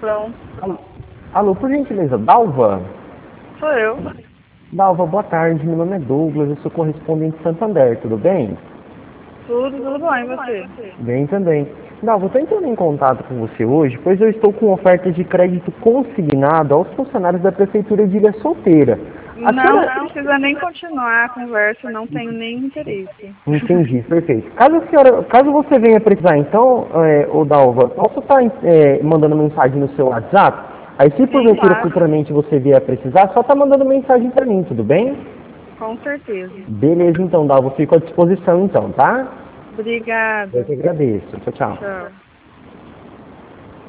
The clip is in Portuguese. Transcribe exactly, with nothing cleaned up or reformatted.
Pronto. Alô, alô, por gentileza, Dalva? Sou eu. Dalva, boa tarde, meu nome é Douglas, eu sou correspondente de Santander, tudo bem? Tudo, tudo bom, e você? Bem também. Dalva, eu estou entrando em contato com você hoje, pois eu estou com oferta de crédito consignado aos funcionários da Prefeitura de Ilha Solteira. A Não senhora... precisa nem continuar a conversa, não tenho nem interesse. Entendi, perfeito. Caso a senhora, caso você venha precisar, então, é, ô Dalva, posso estar é, mandando mensagem no seu WhatsApp? Aí se Sim, porventura claro, futuramente você vier a precisar, só tá mandando mensagem para mim, tudo bem? com certeza. Beleza, então, Dalva, fico à disposição então, tá? Eu Obrigada. que agradeço. Tchau, tchau. Tchau.